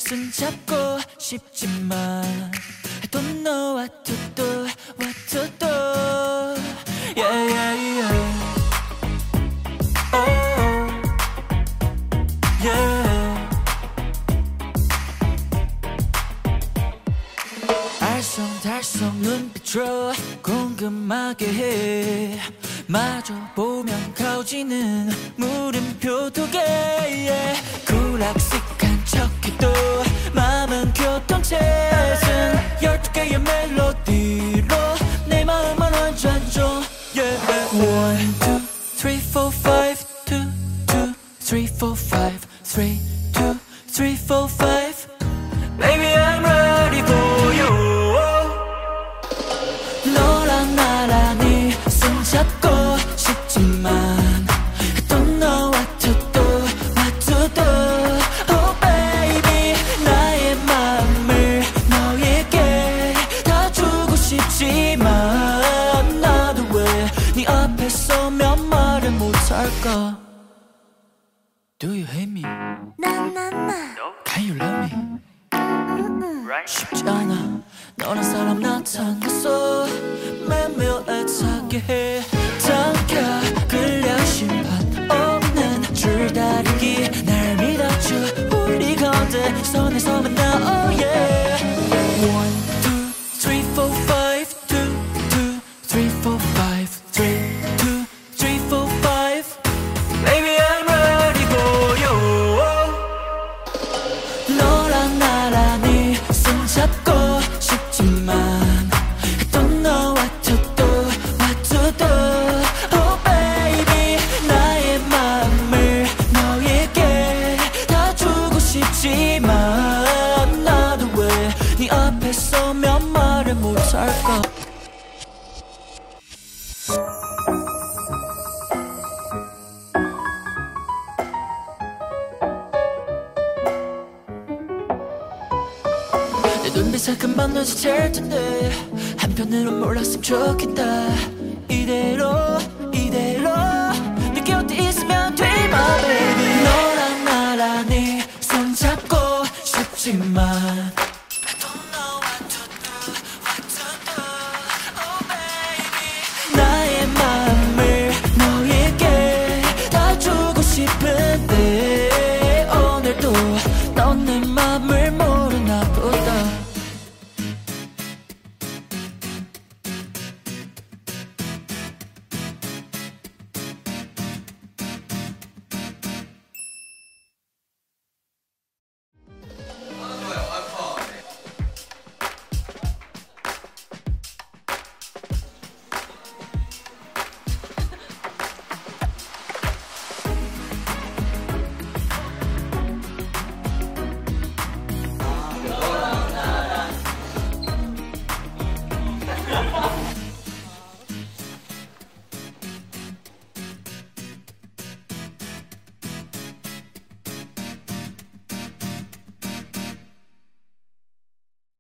손잡고 싶지만 I don't know what to do, what to do. Yeah, yeah, yeah. Oh, yeah. 알쏭달쏭 눈빛으로 궁금하게 해. 마주 보면 가오지는 물음표 2개. yeah. 구락식한 척해도 마음은 교통체증. 12개의 멜로디로 내 마음만 완전 줘. yeah. 1, 2, 3, 4, 5 2, 2, 3, 4, 5 3, 2, 3, 4, 5 Baby I'm ready for you. 너랑 나란히 손잡고 싶지만 I don't know what to do, what to do. Oh baby 나의 맘을 너에게 다 주고 싶지만 나도 왜 네 앞에 서면 말을 못할까. Do you hate me? Can you love me? 쉽지 않아. 너란 사람 나타났어. 매일 애타게 해. 당겨 끌려 심판 없는 줄다리기. 날 믿어줘 우리 건데 손에서 만나. Oh yeah. 1, 2, 3, 4, 5 2, 2, 3, 4, 5 3, 2, 3, 4, 5 Baby I'm ready for you. 너랑 나란히 손잡고 싶지만 I don't know what to do, what to do. Oh baby 나의 맘을 너에게 다 주고 싶지만 나도 왜 네 앞에 서면 말을 못할까. 내 눈빛에 금방 눈치챌 텐데 한편으론 몰랐으면 좋겠다. 이대로 내 곁에 있으면 돼 my baby. 너랑 나란히 손잡고 싶지만